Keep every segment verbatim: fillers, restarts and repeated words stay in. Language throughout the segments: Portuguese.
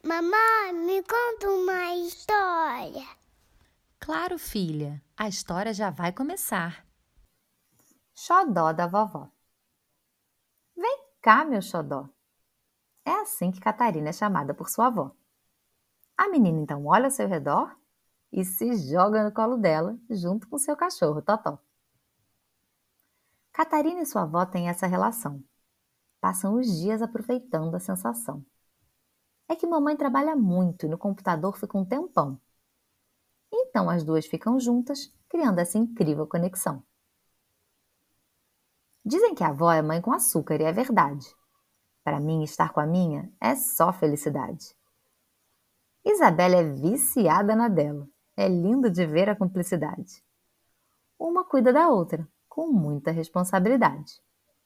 Mamãe, me conta uma história. Claro, filha, a história já vai começar. Xodó da vovó. Vem cá, meu xodó. É assim que Catarina é chamada por sua avó. A menina então olha ao seu redor e se joga no colo dela, junto com seu cachorro, Totó. Catarina e sua avó têm essa relação. Passam os dias aproveitando a sensação. É que mamãe trabalha muito e no computador fica um tempão. Então as duas ficam juntas, criando essa incrível conexão. Dizem que a avó é mãe com açúcar e é verdade. Para mim, estar com a minha é só felicidade. Isabela é viciada na dela. É lindo de ver a cumplicidade. Uma cuida da outra, com muita responsabilidade.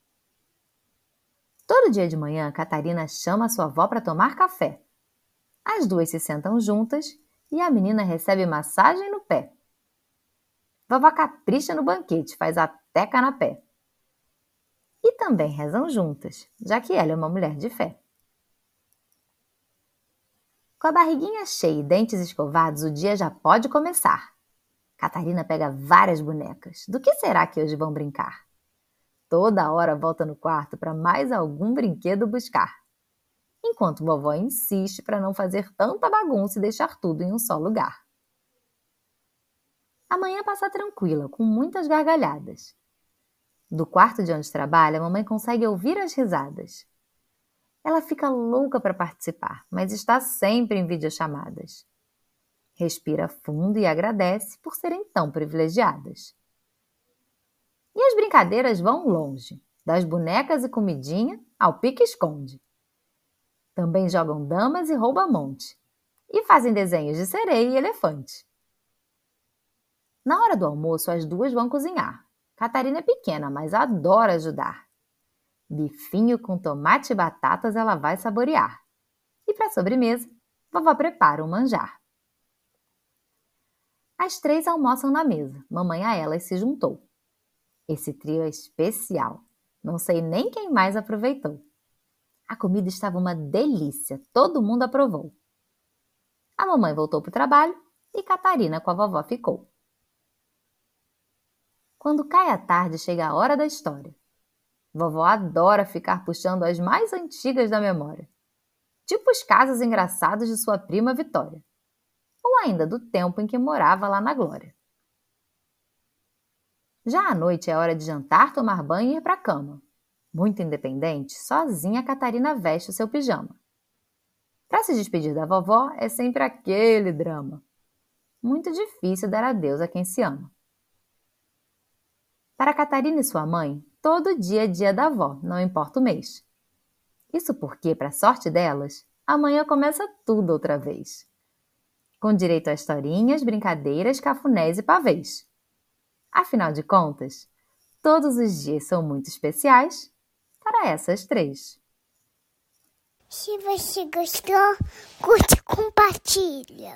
Todo dia de manhã, Catarina chama sua avó para tomar café. As duas se sentam juntas e a menina recebe massagem no pé. Vovó capricha no banquete, faz até canapé. E também rezam juntas, já que ela é uma mulher de fé. Com a barriguinha cheia e dentes escovados, o dia já pode começar. Catarina pega várias bonecas. Do que será que hoje vão brincar? Toda hora volta no quarto para mais algum brinquedo buscar. Enquanto vovó insiste para não fazer tanta bagunça e deixar tudo em um só lugar. A manhã passa tranquila, com muitas gargalhadas. Do quarto de onde trabalha, a mamãe consegue ouvir as risadas. Ela fica louca para participar, mas está sempre em videochamadas. Respira fundo e agradece por serem tão privilegiadas. E as brincadeiras vão longe, das bonecas e comidinha ao pique-esconde. Também jogam damas e rouba-monte. E fazem desenhos de sereia e elefante. Na hora do almoço, as duas vão cozinhar. Catarina é pequena, mas adora ajudar. Bifinho com tomate e batatas ela vai saborear. E para a sobremesa, vovó prepara um manjar. As três almoçam na mesa. Mamãe a elas se juntou. Esse trio é especial. Não sei nem quem mais aproveitou. A comida estava uma delícia. Todo mundo aprovou. A mamãe voltou para o trabalho e Catarina com a vovó ficou. Quando cai a tarde, chega a hora da história. Vovó adora ficar puxando as mais antigas da memória. Tipo os casos engraçados de sua prima Vitória. Ou ainda do tempo em que morava lá na Glória. Já à noite é hora de jantar, tomar banho e ir para a cama. Muito independente, sozinha a Catarina veste o seu pijama. Para se despedir da vovó é sempre aquele drama. Muito difícil dar adeus a quem se ama. Para Catarina e sua mãe, todo dia é dia da avó, não importa o mês. Isso porque, para sorte delas, amanhã começa tudo outra vez. Com direito a historinhas, brincadeiras, cafunés e pavês. Afinal de contas, todos os dias são muito especiais para essas três. Se você gostou, curte e compartilha.